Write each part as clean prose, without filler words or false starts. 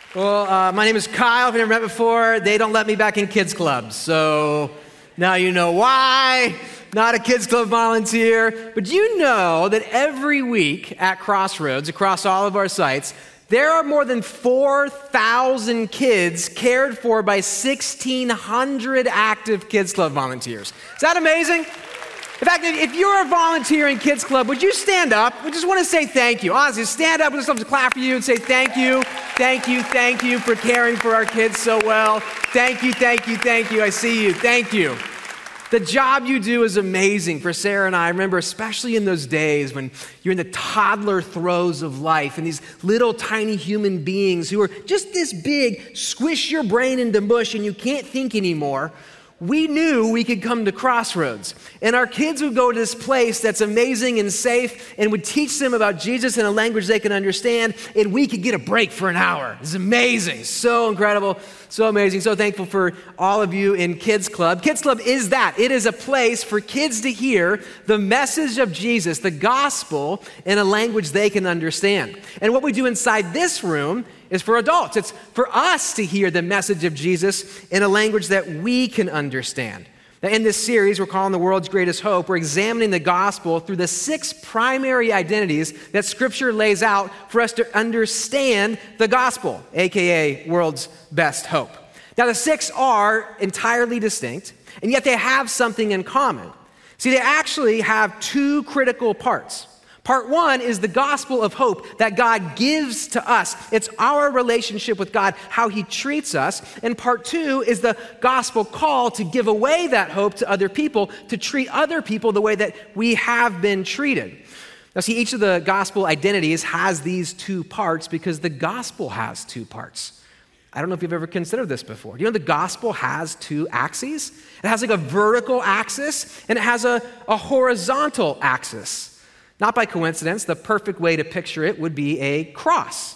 Well, my name is Kyle. If you've never met before, they don't let me back in kids clubs. So now you know why. Not a kids club volunteer. But you know that every week at Crossroads, across all of our sites, there are more than 4,000 kids cared for by 1,600 active kids club volunteers. Is that amazing? In fact, if you're a volunteer in Kids Club, would you stand up? We just want to say thank you. Honestly, stand up. We'd just love to clap for you and say thank you, thank you, thank you for caring for our kids so well. Thank you, thank you, thank you. I see you. Thank you. The job you do is amazing for Sarah and I. I remember especially in those days when you're in the toddler throes of life and these little tiny human beings who are just this big, squish your brain into mush and you can't think anymore. We knew we could come to Crossroads, and our kids would go to this place that's amazing and safe and would teach them about Jesus in a language they can understand, and we could get a break for an hour. It's amazing, so incredible, so amazing, so thankful for all of you in Kids Club. Kids Club is that. It is a place for kids to hear the message of Jesus, the gospel, in a language they can understand. And what we do inside this room is for adults. It's for us to hear the message of Jesus in a language that we can understand. Now, in this series we're calling The World's Greatest Hope, we're examining the gospel through the 6 primary identities that Scripture lays out for us to understand the gospel, aka world's best hope. Now, the 6 are entirely distinct, and yet they have something in common. See, they actually have 2 critical parts. Part 1 is the gospel of hope that God gives to us. It's our relationship with God, how he treats us. And part 2 is the gospel call to give away that hope to other people, to treat other people the way that we have been treated. Now see, each of the gospel identities has these 2 parts because the gospel has 2 parts. I don't know if you've ever considered this before. You know the gospel has 2 axes? It has like a vertical axis and it has a horizontal axis. Not by coincidence, the perfect way to picture it would be a cross,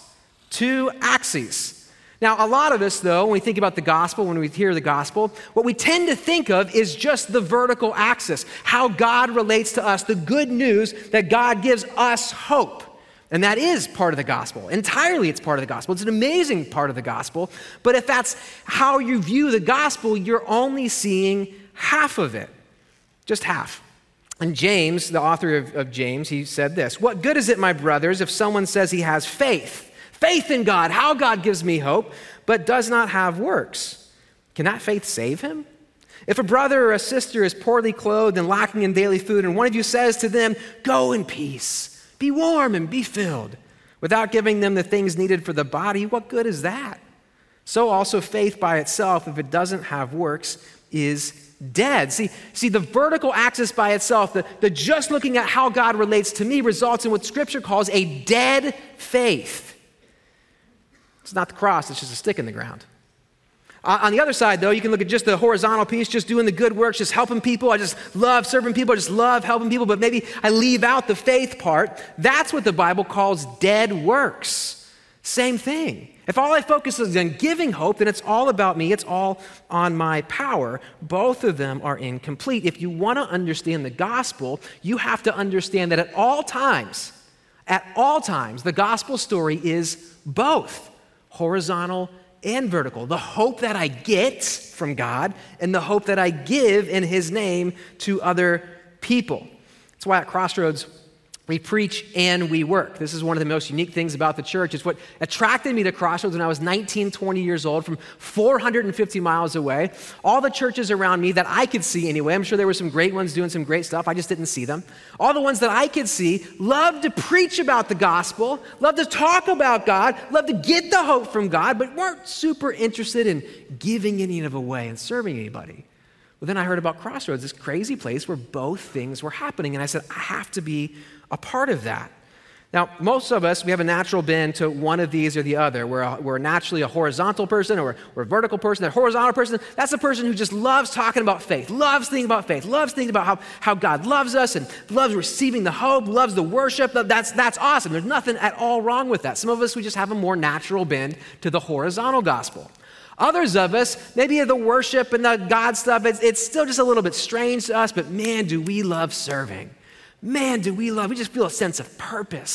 2 axes. Now, a lot of us, though, when we think about the gospel, when we hear the gospel, what we tend to think of is just the vertical axis, how God relates to us, the good news that God gives us hope. And that is part of the gospel. Entirely, it's part of the gospel. It's an amazing part of the gospel. But if that's how you view the gospel, you're only seeing half of it, just half. And James, the author of James, he said this: "What good is it, my brothers, if someone says he has faith in God, how God gives me hope, but does not have works? Can that faith save him? If a brother or a sister is poorly clothed and lacking in daily food, and one of you says to them, 'Go in peace, be warm and be filled,' without giving them the things needed for the body, what good is that? So also faith by itself, if it doesn't have works, is dead." See, the vertical axis by itself, the just looking at how God relates to me, results in what Scripture calls a dead faith. It's not the cross, it's just a stick in the ground. On the other side, though, you can look at just the horizontal piece, just doing the good works, just helping people. I just love serving people, I just love helping people, but maybe I leave out the faith part. That's what the Bible calls dead works. Same thing. If all I focus is on giving hope, then it's all about me. It's all on my power. Both of them are incomplete. If you want to understand the gospel, you have to understand that at all times, the gospel story is both horizontal and vertical. The hope that I get from God and the hope that I give in his name to other people. That's why at Crossroads, we preach and we work. This is one of the most unique things about the church. It's what attracted me to Crossroads when I was 19, 20 years old, from 450 miles away. All the churches around me that I could see anyway, I'm sure there were some great ones doing some great stuff, I just didn't see them. All the ones that I could see loved to preach about the gospel, loved to talk about God, loved to get the hope from God, but weren't super interested in giving any of it away and serving anybody. Well, then I heard about Crossroads, this crazy place where both things were happening, and I said, I have to be a part of that. Now, most of us, we have a natural bend to one of these or the other. We're naturally a horizontal person or we're a vertical person. That horizontal person, that's a person who just loves talking about faith, loves thinking about faith, loves thinking about how God loves us and loves receiving the hope, loves the worship. That's awesome. There's nothing at all wrong with that. Some of us, we just have a more natural bend to the horizontal gospel. Others of us, maybe the worship and the God stuff, it's still just a little bit strange to us, but man, do we love serving. Man, we just feel a sense of purpose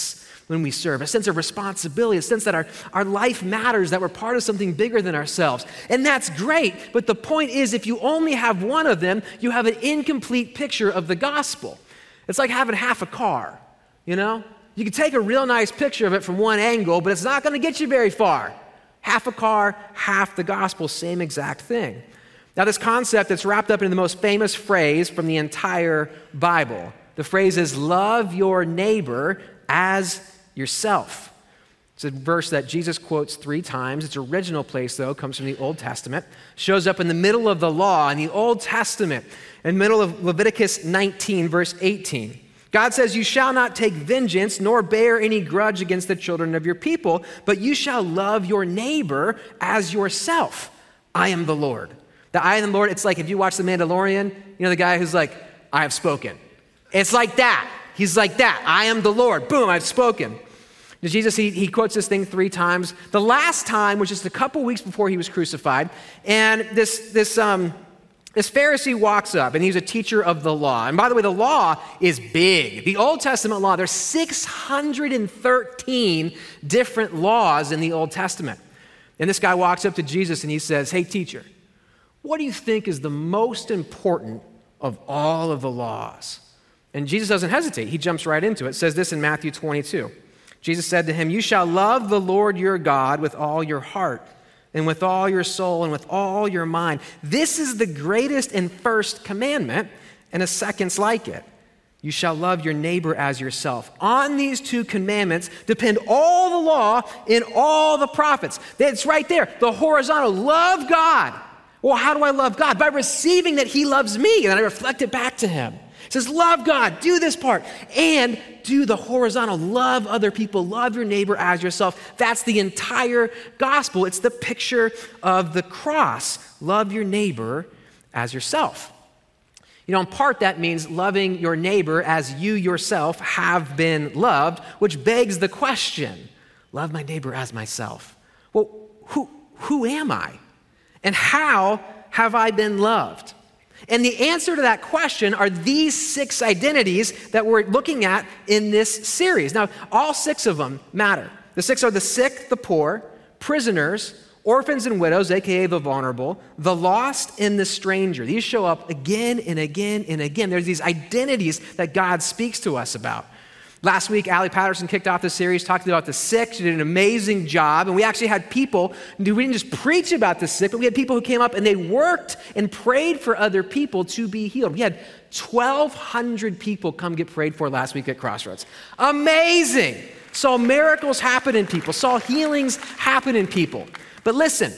when we serve, a sense of responsibility, a sense that our life matters, that we're part of something bigger than ourselves. And that's great, but the point is if you only have one of them, you have an incomplete picture of the gospel. It's like having half a car, you know? You can take a real nice picture of it from one angle, but it's not going to get you very far. Half a car, half the gospel, same exact thing. Now, this concept is wrapped up in the most famous phrase from the entire Bible. The phrase is, love your neighbor as yourself. It's a verse that Jesus quotes 3 times. Its original place, though, comes from the Old Testament. Shows up in the middle of the law in the Old Testament, in the middle of Leviticus 19, verse 18. God says, you shall not take vengeance nor bear any grudge against the children of your people, but you shall love your neighbor as yourself. I am the Lord. The I am the Lord, it's like if you watch The Mandalorian, you know the guy who's like, I have spoken. It's like that. He's like that. I am the Lord. Boom, I've spoken. Jesus, he quotes this thing 3 times. The last time was just a couple weeks before he was crucified, and this Pharisee walks up, and he's a teacher of the law. And by the way, the law is big. The Old Testament law, there's 613 different laws in the Old Testament. And this guy walks up to Jesus, and he says, hey, teacher, what do you think is the most important of all of the laws? And Jesus doesn't hesitate. He jumps right into it. It says this in Matthew 22. Jesus said to him, you shall love the Lord your God with all your heart and with all your soul and with all your mind. This is the greatest and first commandment, and a second's like it. You shall love your neighbor as yourself. On these 2 commandments depend all the law and all the prophets. It's right there, the horizontal. Love God. Well, how do I love God? By receiving that he loves me, and then I reflect it back to him. It says, love God, do this part, and do the horizontal. Love other people, love your neighbor as yourself. That's the entire gospel. It's the picture of the cross. Love your neighbor as yourself. You know, in part, that means loving your neighbor as you yourself have been loved, which begs the question, love my neighbor as myself. Well, who am I? And how have I been loved? And the answer to that question are these 6 identities that we're looking at in this series. Now, all 6 of them matter. The 6 are the sick, the poor, prisoners, orphans and widows, aka the vulnerable, the lost, and the stranger. These show up again and again and again. There's these identities that God speaks to us about. Last week, Allie Patterson kicked off the series, talked about the sick. She did an amazing job. And we actually had people, we didn't just preach about the sick, but we had people who came up and they worked and prayed for other people to be healed. We had 1,200 people come get prayed for last week at Crossroads. Amazing. Saw miracles happen in people, saw healings happen in people. But listen,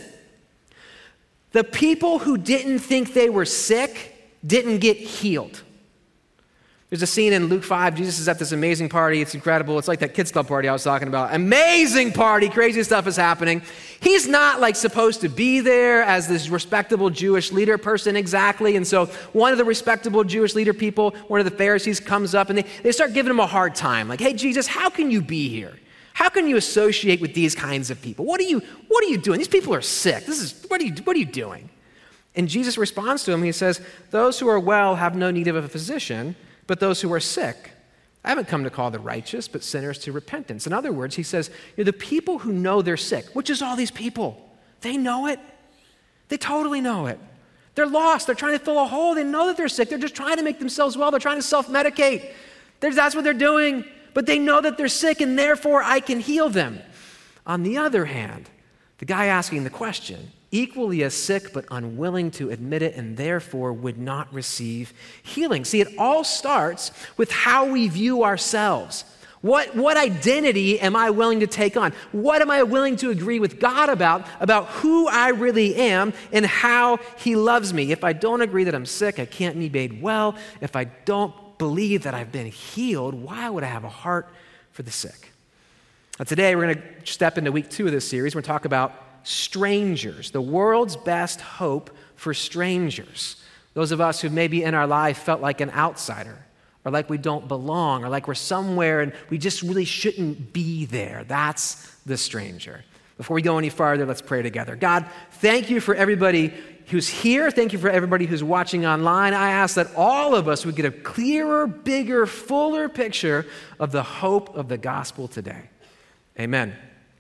the people who didn't think they were sick didn't get healed. There's a scene in Luke 5. Jesus is at this amazing party. It's incredible. It's like that kids club party I was talking about. Amazing party. Crazy stuff is happening. He's not like supposed to be there as this respectable Jewish leader person exactly. And so one of the respectable Jewish leader people, one of the Pharisees, comes up and they start giving him a hard time. Like, hey, Jesus, how can you be here? How can you associate with these kinds of people? What are you doing? These people are sick. What are you doing? And Jesus responds to him. He says, those who are well have no need of a physician, but those who are sick. I haven't come to call the righteous, but sinners to repentance. In other words, he says, the people who know they're sick, which is all these people, they know it. They totally know it. They're lost. They're trying to fill a hole. They know that they're sick. They're just trying to make themselves well. They're trying to self-medicate. That's what they're doing. But they know that they're sick, and therefore I can heal them. On the other hand, the guy asking the question, equally as sick but unwilling to admit it and therefore would not receive healing. See, it all starts with how we view ourselves. What identity am I willing to take on? What am I willing to agree with God about who I really am and how he loves me? If I don't agree that I'm sick, I can't be made well. If I don't believe that I've been healed, why would I have a heart for the sick? Now, today, we're going to step into week 2 of this series. We're going to talk about strangers, the world's best hope for strangers. Those of us who maybe in our life felt like an outsider, or like we don't belong, or like we're somewhere and we just really shouldn't be there. That's the stranger. Before we go any farther, let's pray together. God, thank you for everybody who's here. Thank you for everybody who's watching online. I ask that all of us would get a clearer, bigger, fuller picture of the hope of the gospel today. Amen.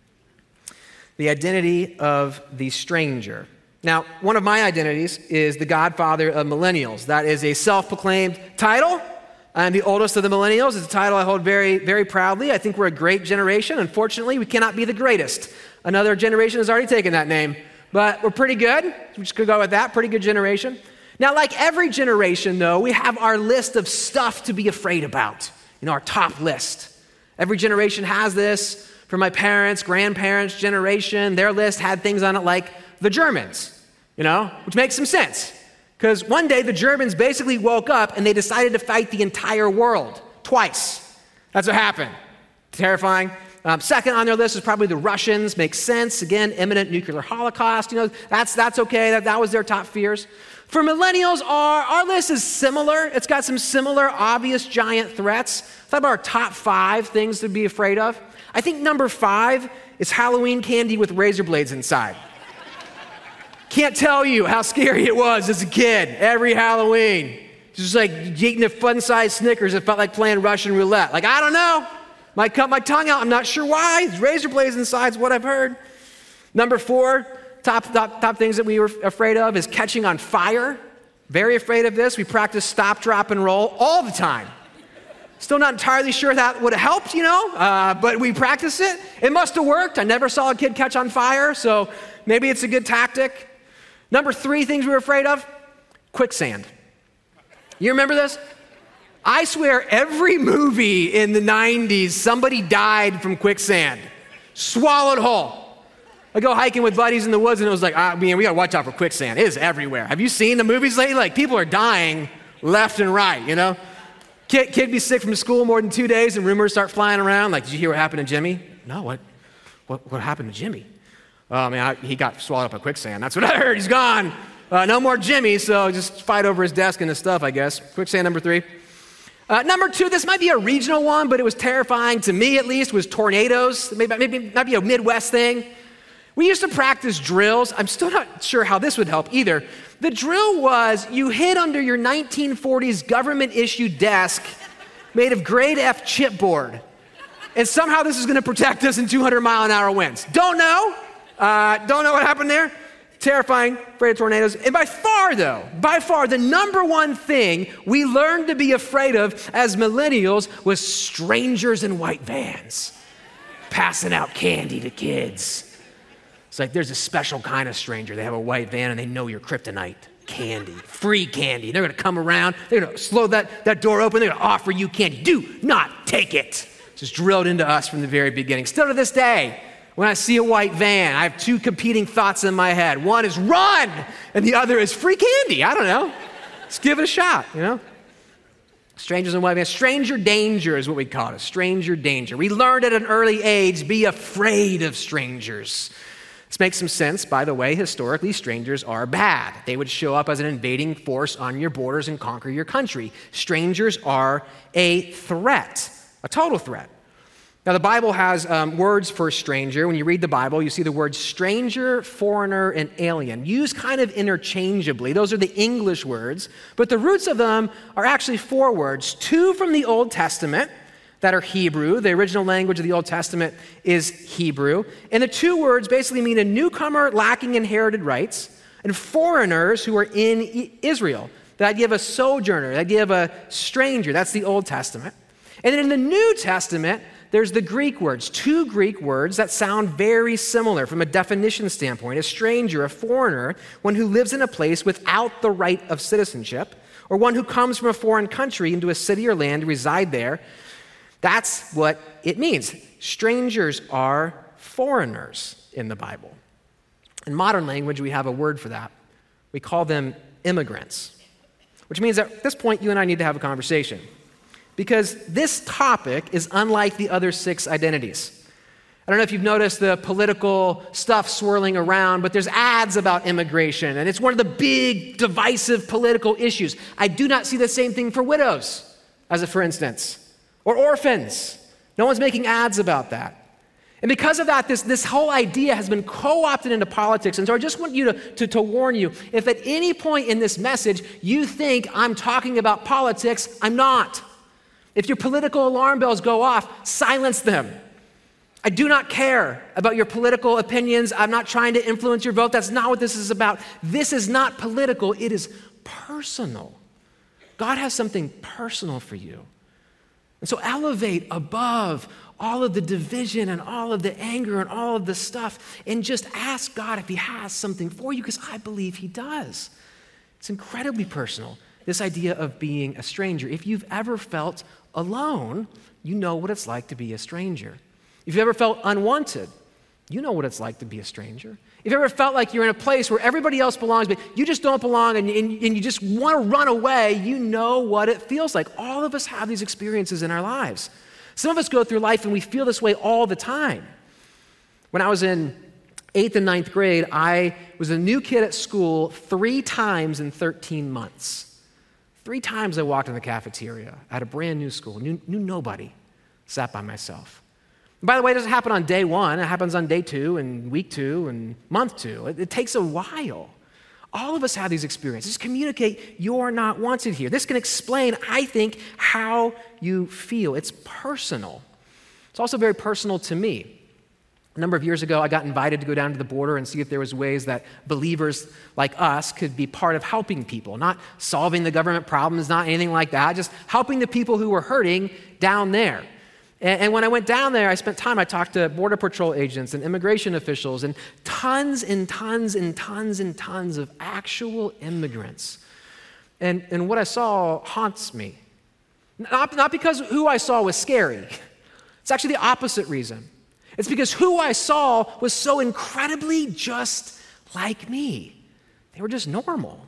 The identity of the stranger. Now, one of my identities is the godfather of millennials. That is a self-proclaimed title. I'm the oldest of the millennials. It's a title I hold very, very proudly. I think we're a great generation. Unfortunately, we cannot be the greatest. Another generation has already taken that name, but we're pretty good. We just could go with that. Pretty good generation. Now, like every generation, though, we have our list of stuff to be afraid about. Our top list. Every generation has this. For my parents, grandparents' generation, their list had things on it like the Germans, which makes some sense. Because one day the Germans basically woke up and they decided to fight the entire world twice. That's what happened. Terrifying. Second on their list is probably the Russians. Makes sense. Again, imminent nuclear holocaust. That's okay. That was their top fears. For millennials, our list is similar. It's got some similar obvious giant threats. Thought about our top 5 things to be afraid of. I think number 5 is Halloween candy with razor blades inside. Can't tell you how scary it was as a kid, every Halloween. Just like eating a fun-sized Snickers, it felt like playing Russian roulette. I don't know. Might cut my tongue out. I'm not sure why. There's razor blades inside is what I've heard. Number 4, top things that we were afraid of is catching on fire. Very afraid of this. We practice stop, drop, and roll all the time. Still not entirely sure that would have helped, but we practice it. It must have worked. I never saw a kid catch on fire, so maybe it's a good tactic. Number 3 things we were afraid of, quicksand. You remember this? I swear every movie in the 90s, somebody died from quicksand. Swallowed whole. I go hiking with buddies in the woods and it was like, we gotta watch out for quicksand. It is everywhere. Have you seen the movies lately? People are dying left and right, Kid be sick from school more than 2 days and rumors start flying around. Did you hear what happened to Jimmy? No, what happened to Jimmy? Oh man, he got swallowed up by quicksand. That's what I heard, he's gone. No more Jimmy, so just fight over his desk and his stuff, I guess. Quicksand number 3. Number 2, this might be a regional one, but it was terrifying to me at least, was tornadoes. Maybe might be a Midwest thing. We used to practice drills. I'm still not sure how this would help either. The drill was you hid under your 1940s government-issued desk made of grade F chipboard. And somehow this is going to protect us in 200-mile-an-hour winds. Don't know what happened there. Terrifying, afraid of tornadoes. And by far, the number one thing we learned to be afraid of as millennials was strangers in white vans. Passing out candy to kids. It's there's a special kind of stranger. They have a white van and they know your kryptonite. Candy, free candy. They're gonna come around, they're gonna slow that door open, they're gonna offer you candy. Do not take it. It's just drilled into us from the very beginning. Still to this day, when I see a white van, I have 2 competing thoughts in my head. One is run, and the other is free candy. I don't know. Let's give it a shot, Strangers in white vans. Stranger danger is what we call it, stranger danger. We learned at an early age, be afraid of strangers. This makes some sense. By the way, historically, strangers are bad. They would show up as an invading force on your borders and conquer your country. Strangers are a threat, a total threat. Now, the Bible has words for stranger. When you read the Bible, you see the words stranger, foreigner, and alien used kind of interchangeably. Those are the English words, but the roots of them are actually 4 words, 2 from the Old Testament that are Hebrew. The original language of the Old Testament is Hebrew. And the 2 words basically mean a newcomer lacking inherited rights and foreigners who are in Israel. The idea of a sojourner, the idea of a stranger, that's the Old Testament. And then in the New Testament, there's the Greek words, 2 Greek words that sound very similar from a definition standpoint. A stranger, a foreigner, one who lives in a place without the right of citizenship, or one who comes from a foreign country into a city or land to reside there. That's what it means. Strangers are foreigners in the Bible. In modern language, we have a word for that. We call them immigrants, which means at this point, you and I need to have a conversation. Because this topic is unlike the other 6 identities. I don't know if you've noticed the political stuff swirling around, but there's ads about immigration, and it's one of the big divisive political issues. I do not see the same thing for widows, as a for instance, or orphans. No one's making ads about that. And because of that, this whole idea has been co-opted into politics. And so I just want you to warn you, if at any point in this message you think I'm talking about politics, I'm not. If your political alarm bells go off, silence them. I do not care about your political opinions. I'm not trying to influence your vote. That's not what this is about. This is not political. It is personal. God has something personal for you. And so elevate above all of the division and all of the anger and all of the stuff and just ask God if he has something for you, because I believe he does. It's incredibly personal, this idea of being a stranger. If you've ever felt alone, you know what it's like to be a stranger. If you've ever felt unwanted, you know what it's like to be a stranger. If you've ever felt like you're in a place where everybody else belongs, but you just don't belong and you just want to run away, you know what it feels like. All of us have these experiences in our lives. Some of us go through life and we feel this way all the time. When I was in 8th and 9th grade, I was a new kid at school 3 times in 13 months. 3 times I walked in the cafeteria at a brand new school, knew nobody, sat by myself. By the way, it doesn't happen on day 1. It happens on day 2 and week 2 and month 2. It takes a while. All of us have these experiences. Just communicate you're not wanted here. This can explain, I think, how you feel. It's personal. It's also very personal to me. A number of years ago, I got invited to go down to the border and see if there was ways that believers like us could be part of helping people, not solving the government problems, not anything like that, just helping the people who were hurting down there. And when I went down there, I spent time, I talked to Border Patrol agents and immigration officials and tons and tons and tons and tons of actual immigrants. And what I saw haunts me. Not because who I saw was scary. It's actually the opposite reason. It's because who I saw was so incredibly just like me. They were just normal.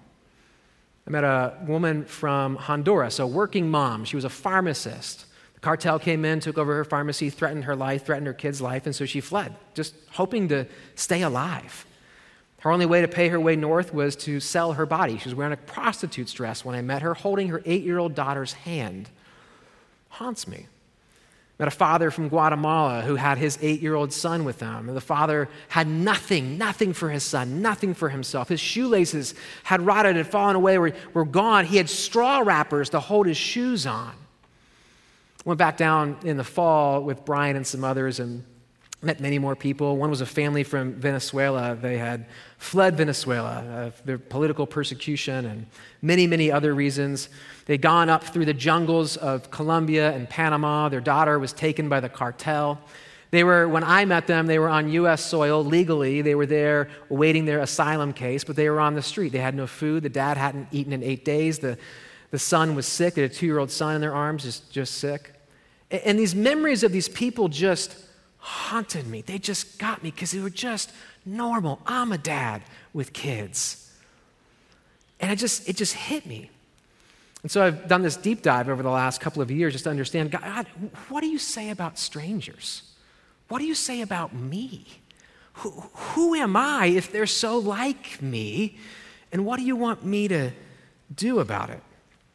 I met a woman from Honduras, a working mom. She was a pharmacist. Cartel came in, took over her pharmacy, threatened her life, threatened her kid's life, and so she fled, just hoping to stay alive. Her only way to pay her way north was to sell her body. She was wearing a prostitute's dress when I met her, holding her 8-year-old daughter's hand. Haunts me. Met a father from Guatemala who had his 8-year-old son with him. And the father had nothing for his son, nothing for himself. His shoelaces had rotted and fallen away, were gone. He had straw wrappers to hold his shoes on. Went back down in the fall with Brian and some others and met many more people. One was a family from Venezuela. They had fled Venezuela, their political persecution and many, many other reasons. They'd gone up through the jungles of Colombia and Panama. Their daughter was taken by the cartel. When I met them, they were on U.S. soil legally. They were there awaiting their asylum case, but they were on the street. They had no food. The dad hadn't eaten in 8 days. The son was sick. They had a 2-year-old son in their arms, just sick. And these memories of these people just haunted me. They just got me because they were just normal. I'm a dad with kids. And it just hit me. And so I've done this deep dive over the last couple of years just to understand, God, what do you say about strangers? What do you say about me? Who am I if they're so like me? And what do you want me to do about it?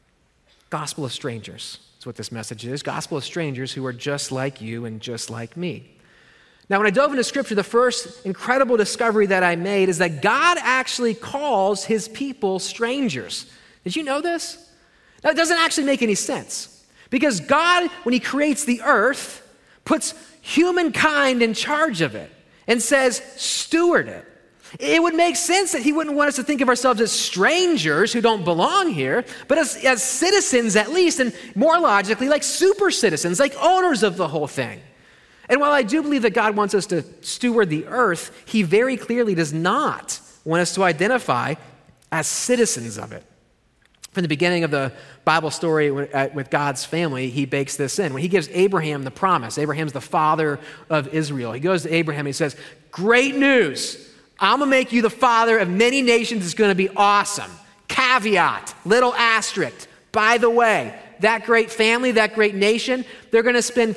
Gospel of strangers. That's what this message is. Gospel of strangers who are just like you and just like me. Now, when I dove into Scripture, the first incredible discovery that I made is that God actually calls his people strangers. Did you know this? Now, it doesn't actually make any sense. Because God, when he creates the earth, puts humankind in charge of it and says, steward it. It would make sense that he wouldn't want us to think of ourselves as strangers who don't belong here, but as citizens at least, and more logically, like super citizens, like owners of the whole thing. And while I do believe that God wants us to steward the earth, he very clearly does not want us to identify as citizens of it. From the beginning of the Bible story with God's family, he bakes this in. When he gives Abraham the promise, Abraham's the father of Israel. He goes to Abraham and he says, great news. I'm going to make you the father of many nations. It's going to be awesome. Caveat, little asterisk. By the way, that great family, that great nation, they're going to spend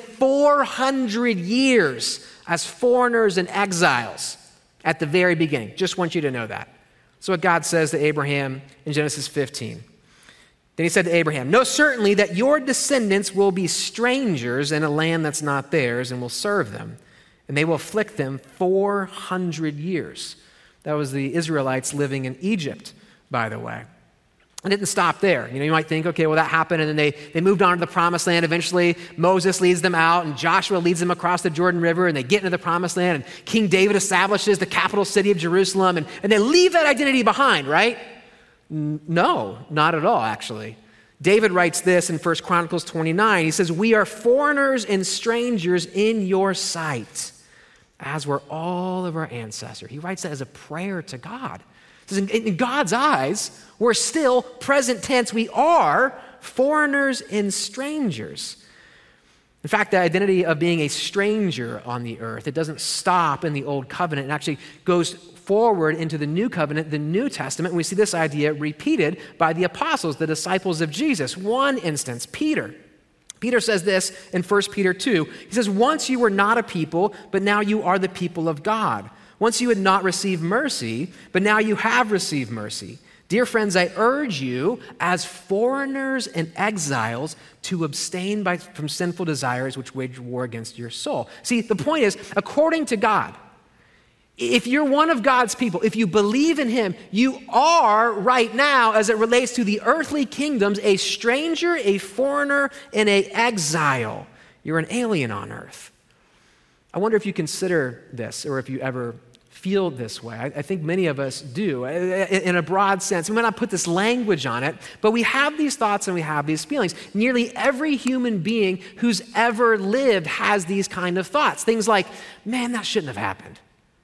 400 years as foreigners and exiles at the very beginning. Just want you to know that. That's what God says to Abraham in Genesis 15. Then he said to Abraham, know certainly that your descendants will be strangers in a land that's not theirs and will serve them. and they will afflict them 400 years. That was the Israelites living in Egypt, by the way. It didn't stop there. You might think, okay, well, that happened, and then they moved on to the Promised Land. Eventually, Moses leads them out, and Joshua leads them across the Jordan River, and they get into the Promised Land, and King David establishes the capital city of Jerusalem, and they leave that identity behind, right? No, not at all, actually. David writes this in 1 Chronicles 29. He says, "We are foreigners and strangers in your sight, as were all of our ancestors." He writes that as a prayer to God. He says, in God's eyes, we're still present tense. We are foreigners and strangers. In fact, the identity of being a stranger on the earth, it doesn't stop in the Old Covenant. It actually goes forward into the New Covenant, the New Testament, and we see this idea repeated by the apostles, the disciples of Jesus. One instance, Peter. Peter says this in 1 Peter 2. He says, "Once you were not a people, but now you are the people of God. Once you had not received mercy, but now you have received mercy. Dear friends, I urge you, as foreigners and exiles, to abstain from sinful desires which wage war against your soul." See, the point is, according to God, if you're one of God's people, if you believe in him, you are right now, as it relates to the earthly kingdoms, a stranger, a foreigner, and an exile. You're an alien on earth. I wonder if you consider this, or if you ever feel this way. I think many of us do, in a broad sense. We might not put this language on it, but we have these thoughts and we have these feelings. Nearly every human being who's ever lived has these kind of thoughts. Things like, man, that shouldn't have happened.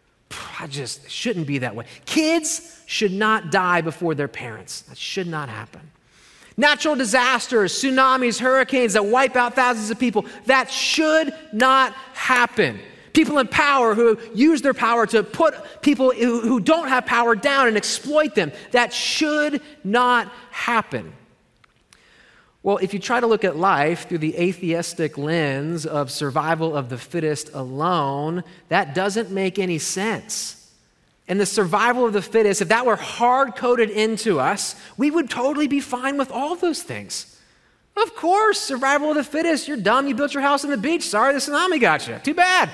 It shouldn't be that way. Kids should not die before their parents. That should not happen. Natural disasters, tsunamis, hurricanes that wipe out thousands of people, that should not happen. People in power who use their power to put people who don't have power down and exploit them, that should not happen. Well, if you try to look at life through the atheistic lens of survival of the fittest alone, that doesn't make any sense. And the survival of the fittest, if that were hard-coded into us, we would totally be fine with all those things. Of course, survival of the fittest. You're dumb, you built your house on the beach. Sorry, the tsunami got you. Too bad.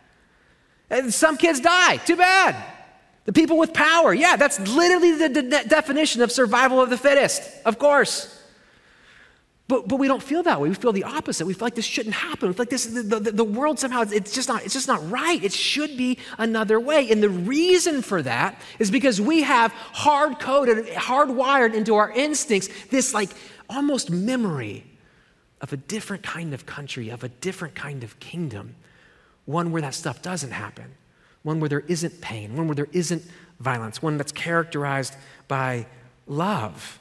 And some kids die. Too bad. The people with power. Yeah, that's literally the definition of survival of the fittest. Of course. But we don't feel that way. We feel the opposite. We feel like this shouldn't happen. We feel like this, the world somehow, it's just not right. It should be another way. And the reason for that is because we have hardwired into our instincts this like almost memory of a different kind of country, of a different kind of kingdom. One where that stuff doesn't happen. One where there isn't pain. One where there isn't violence. One that's characterized by love.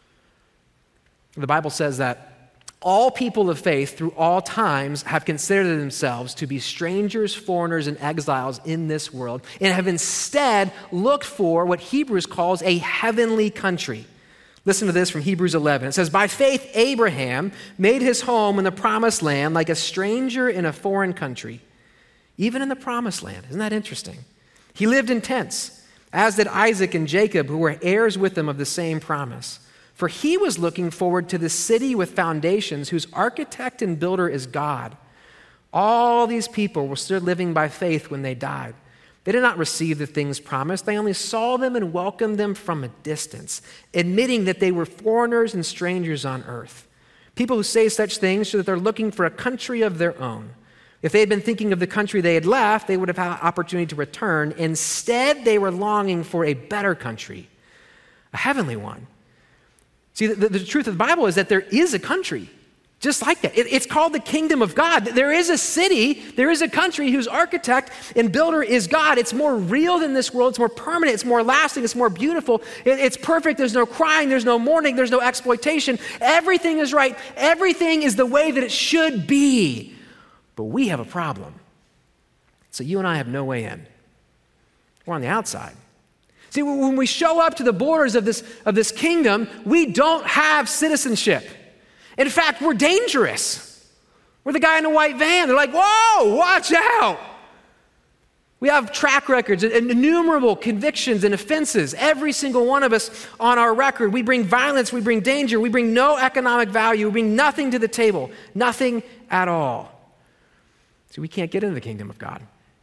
The Bible says that all people of faith through all times have considered themselves to be strangers, foreigners, and exiles in this world, and have instead looked for what Hebrews calls a heavenly country. Listen to this from Hebrews 11. It says, "By faith Abraham made his home in the promised land like a stranger in a foreign country." Even in the promised land. Isn't that interesting? He lived in tents, as did Isaac and Jacob, who were heirs with him of the same promise. For he was looking forward to the city with foundations, whose architect and builder is God. All these people were still living by faith when they died. They did not receive the things promised. They only saw them and welcomed them from a distance, admitting that they were foreigners and strangers on earth. People who say such things show that they're looking for a country of their own. If they had been thinking of the country they had left, they would have had an opportunity to return. Instead, they were longing for a better country, a heavenly one. See, the truth of the Bible is that there is a country just like that. It's called the kingdom of God. There is a city, there is a country whose architect and builder is God. It's more real than this world. It's more permanent. It's more lasting. It's more beautiful. It's perfect. There's no crying. There's no mourning. There's no exploitation. Everything is right. Everything is the way that it should be. But we have a problem. So you and I have no way in. We're on the outside. See, when we show up to the borders of this kingdom, we don't have citizenship. In fact, we're dangerous. We're the guy in the white van. They're like, whoa, watch out. We have track records, innumerable convictions and offenses, every single one of us on our record. We bring violence, we bring danger, we bring no economic value, we bring nothing to the table, nothing at all. So we can't get into the kingdom of God.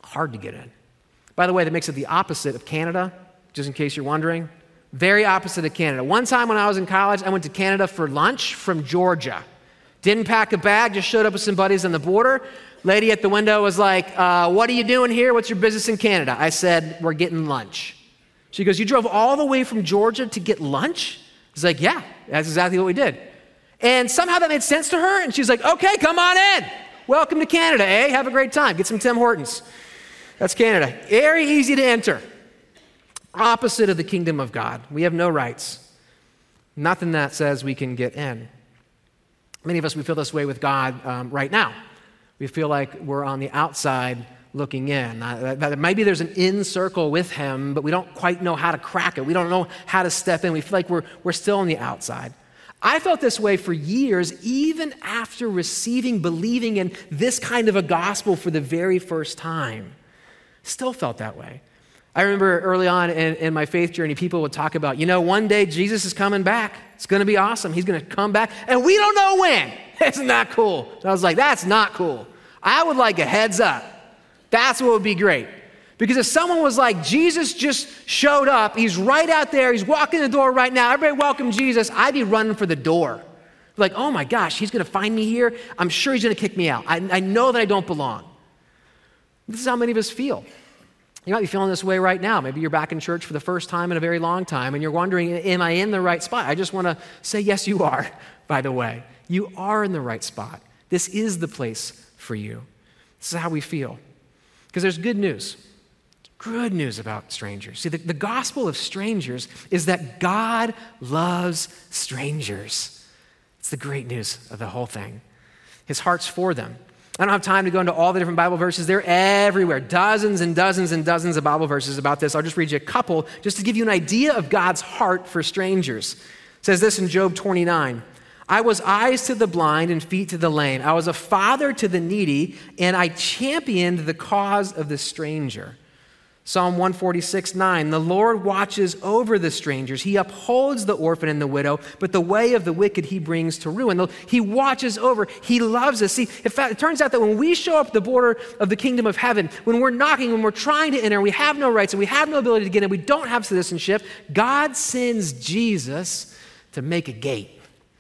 hard to get in. By the way, that makes it the opposite of Canada, just in case you're wondering. Very opposite of Canada. One time when I was in college, I went to Canada for lunch from Georgia. Didn't pack a bag, just showed up with some buddies on the border. Lady at the window was like, what are you doing here? What's your business in Canada? I said, we're getting lunch. She goes, you drove all the way from Georgia to get lunch? I was like, yeah, that's exactly what we did. And somehow that made sense to her, and she's like, okay, come on in. Welcome to Canada, eh? Have a great time. Get some Tim Hortons. That's Canada. Very easy to enter. Opposite of the kingdom of God. We have no rights. Nothing that says we can get in. Many of us, we feel this way with God right now. We feel like we're on the outside looking in. Maybe there's an in circle with him, but we don't quite know how to crack it. We don't know how to step in. We feel like we're still on the outside. I felt this way for years, even after believing in this kind of a gospel for the very first time. Still felt that way. I remember early on in my faith journey, people would talk about, one day Jesus is coming back. It's going to be awesome. He's going to come back, and we don't know when. Isn't that cool? And I was like, that's not cool. I would like a heads up. That's what would be great. Because if someone was like, Jesus just showed up, he's right out there, he's walking the door right now, everybody welcome Jesus, I'd be running for the door. Like, oh my gosh, he's going to find me here. I'm sure he's going to kick me out. I know that I don't belong. This is how many of us feel. You might be feeling this way right now. Maybe you're back in church for the first time in a very long time, and you're wondering, am I in the right spot? I just want to say, yes, you are, by the way. You are in the right spot. This is the place for you. This is how we feel. Because there's good news. Good news about strangers. See, the gospel of strangers is that God loves strangers. It's the great news of the whole thing. His heart's for them. I don't have time to go into all the different Bible verses. They're everywhere. Dozens and dozens and dozens of Bible verses about this. I'll just read you a couple just to give you an idea of God's heart for strangers. It says this in Job 29. I was eyes to the blind and feet to the lame. I was a father to the needy, and I championed the cause of the stranger. Psalm 146:9, the Lord watches over the strangers. He upholds the orphan and the widow, but the way of the wicked he brings to ruin. He watches over. He loves us. See, in fact, it turns out that when we show up at the border of the kingdom of heaven, when we're knocking, when we're trying to enter, we have no rights and we have no ability to get in, we don't have citizenship, God sends Jesus to make a gate.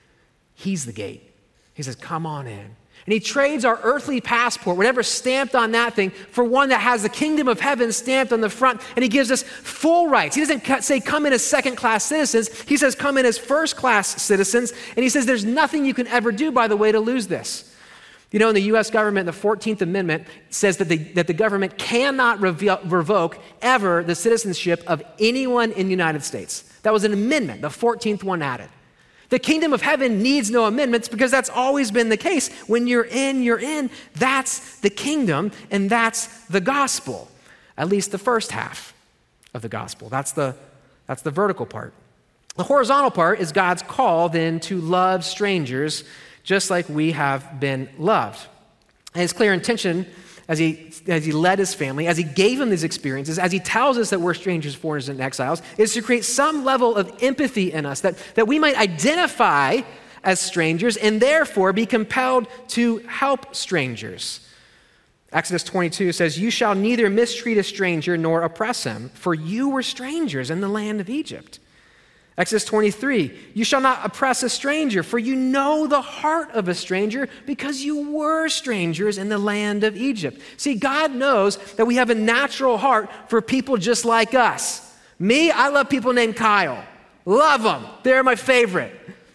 He's the gate. He says, come on in. And he trades our earthly passport, whatever's stamped on that thing, for one that has the kingdom of heaven stamped on the front, and he gives us full rights. He doesn't say come in as second-class citizens. He says come in as first-class citizens, and he says there's nothing you can ever do, by the way, to lose this. In the U.S. government, the 14th Amendment says that the government cannot revoke ever the citizenship of anyone in the United States. That was an amendment, the 14th one added. The kingdom of heaven needs no amendments because that's always been the case. When you're in, you're in. That's the kingdom, and that's the gospel. At least the first half of the gospel. That's the vertical part. The horizontal part is God's call then to love strangers just like we have been loved. And his clear intention as he led his family, as he gave him these experiences, as he tells us that we're strangers, foreigners, and exiles, is to create some level of empathy in us, that we might identify as strangers and therefore be compelled to help strangers. Exodus 22 says, you shall neither mistreat a stranger nor oppress him, for you were strangers in the land of Egypt. Exodus 23, you shall not oppress a stranger, for you know the heart of a stranger because you were strangers in the land of Egypt. See, God knows that we have a natural heart for people just like us. Me, I love people named Kyle. Love them. They're my favorite.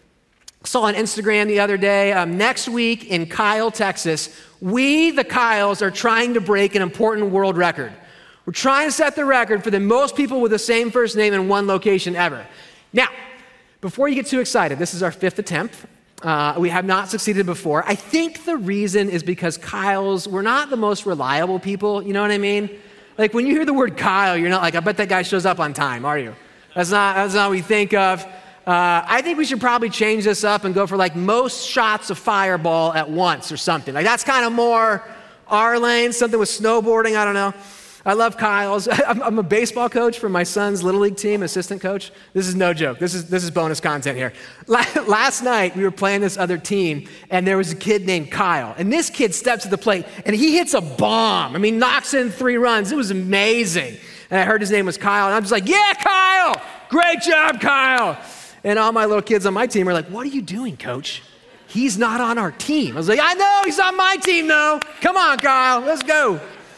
Saw on Instagram the other day, next week in Kyle, Texas, we, the Kyles, are trying to break an important world record. We're trying to set the record for the most people with the same first name in one location ever. Now, before you get too excited, this is our 5th attempt. We have not succeeded before. I think the reason is because Kyles were not the most reliable people, you know what I mean? Like when you hear the word Kyle, you're not like, I bet that guy shows up on time, are you? That's not what we think of. I think we should probably change this up and go for like most shots of Fireball at once or something. Like that's kind of more our lane, something with snowboarding, I don't know. I love Kyle's. I'm a baseball coach for my son's Little League team, assistant coach. This is no joke. This is bonus content here. Last night, we were playing this other team, and there was a kid named Kyle. And this kid steps to the plate, and he hits a bomb. I mean, knocks in 3 runs. It was amazing. And I heard his name was Kyle, and I'm just like, yeah, Kyle! Great job, Kyle! And all my little kids on my team are like, what are you doing, coach? He's not on our team. I was like, I know, he's on my team, though. Come on, Kyle, let's go.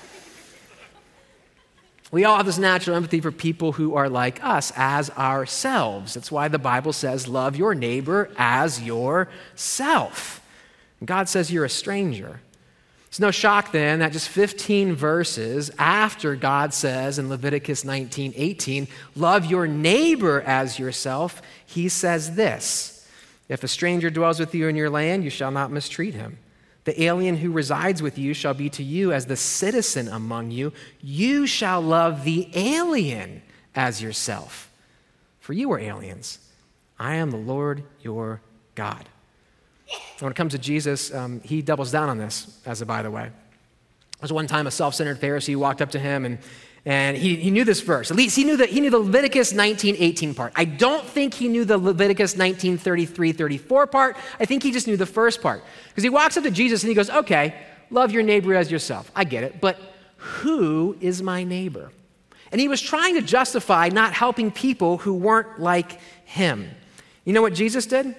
We all have this natural empathy for people who are like us as ourselves. That's why the Bible says, love your neighbor as yourself. And God says you're a stranger. It's no shock then that just 15 verses after God says in Leviticus 19:18, love your neighbor as yourself, he says this, if a stranger dwells with you in your land, you shall not mistreat him. The alien who resides with you shall be to you as the citizen among you. You shall love the alien as yourself. For you are aliens. I am the Lord your God. When it comes to Jesus, he doubles down on this, as a by the way. There was one time a self-centered Pharisee walked up to him and he knew this verse. At least he knew the Leviticus 19:18 part. I don't think he knew the Leviticus 19:33-34 part. I think he just knew the first part. Because he walks up to Jesus and he goes, okay, love your neighbor as yourself. I get it, but who is my neighbor? And he was trying to justify not helping people who weren't like him. You know what Jesus did?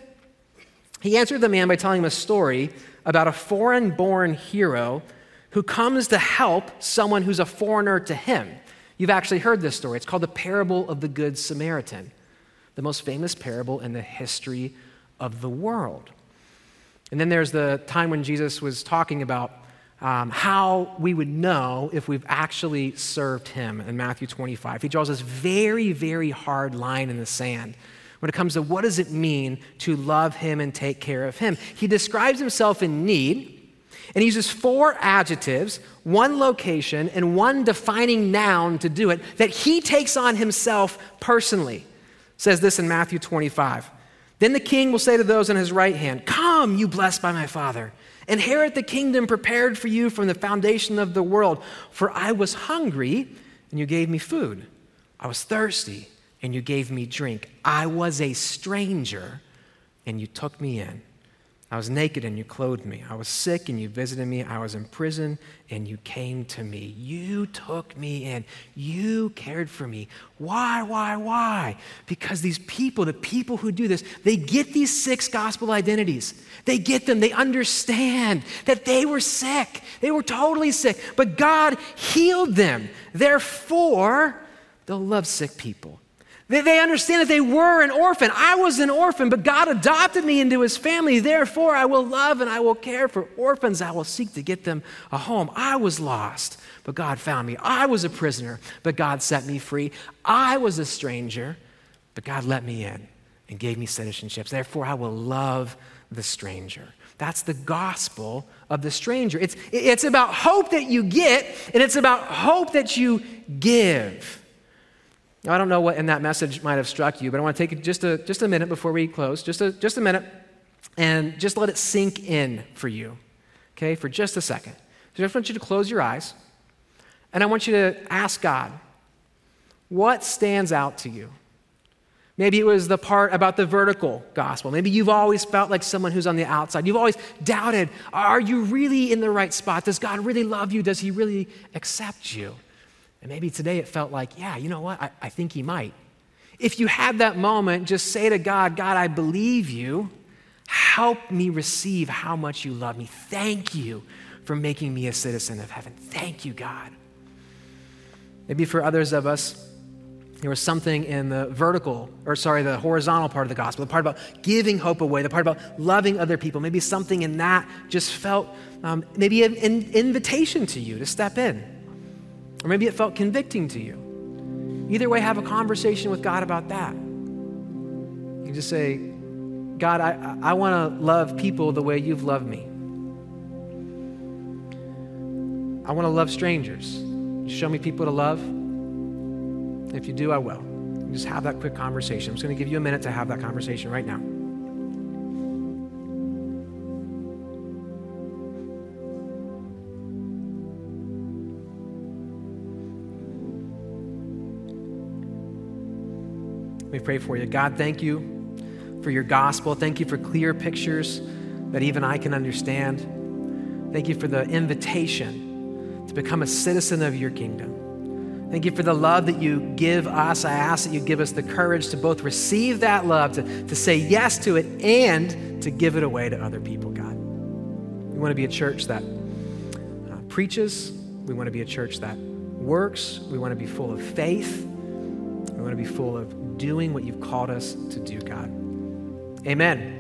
He answered the man by telling him a story about a foreign-born hero who comes to help someone who's a foreigner to him. You've actually heard this story. It's called the parable of the Good Samaritan, the most famous parable in the history of the world. And then there's the time when Jesus was talking about how we would know if we've actually served him in Matthew 25. He draws this very, very hard line in the sand when it comes to what does it mean to love him and take care of him. He describes himself in need, and he uses 4 adjectives, 1 location, and 1 defining noun to do it that he takes on himself personally. It says this in Matthew 25. Then the king will say to those on his right hand, come, you blessed by my Father, inherit the kingdom prepared for you from the foundation of the world. For I was hungry, and you gave me food. I was thirsty, and you gave me drink. I was a stranger, and you took me in. I was naked and you clothed me. I was sick and you visited me. I was in prison and you came to me. You took me in. You cared for me. Why? Because these people, the people who do this, they get these 6 gospel identities. They get them. They understand that they were sick. They were totally sick, but God healed them. Therefore, they'll love sick people. They understand that they were an orphan. I was an orphan, but God adopted me into his family. Therefore, I will love and I will care for orphans. I will seek to get them a home. I was lost, but God found me. I was a prisoner, but God set me free. I was a stranger, but God let me in and gave me citizenships. Therefore, I will love the stranger. That's the gospel of the stranger. It's about hope that you get, and it's about hope that you give. Now, I don't know what in that message might have struck you, but I want to take just a minute before we close, just a minute, and just let it sink in for you, okay, for just a second. So I just want you to close your eyes, and I want you to ask God, what stands out to you? Maybe it was the part about the vertical gospel. Maybe you've always felt like someone who's on the outside. You've always doubted, are you really in the right spot? Does God really love you? Does he really accept you? And maybe today it felt like, yeah, you know what? I think he might. If you had that moment, just say to God, God, I believe you. Help me receive how much you love me. Thank you for making me a citizen of heaven. Thank you, God. Maybe for others of us, there was something in the horizontal part of the gospel, the part about giving hope away, the part about loving other people. Maybe something in that just felt maybe an invitation to you to step in. Or maybe it felt convicting to you. Either way, have a conversation with God about that. You just say, God, I want to love people the way you've loved me. I want to love strangers. Show me people to love. If you do, I will. Just have that quick conversation. I'm just going to give you a minute to have that conversation right now. We pray for you. God, thank you for your gospel. Thank you for clear pictures that even I can understand. Thank you for the invitation to become a citizen of your kingdom. Thank you for the love that you give us. I ask that you give us the courage to both receive that love, to say yes to it, and to give it away to other people, God. We want to be a church that preaches. We want to be a church that works. We want to be full of faith. We want to be full of doing what you've called us to do, God. Amen.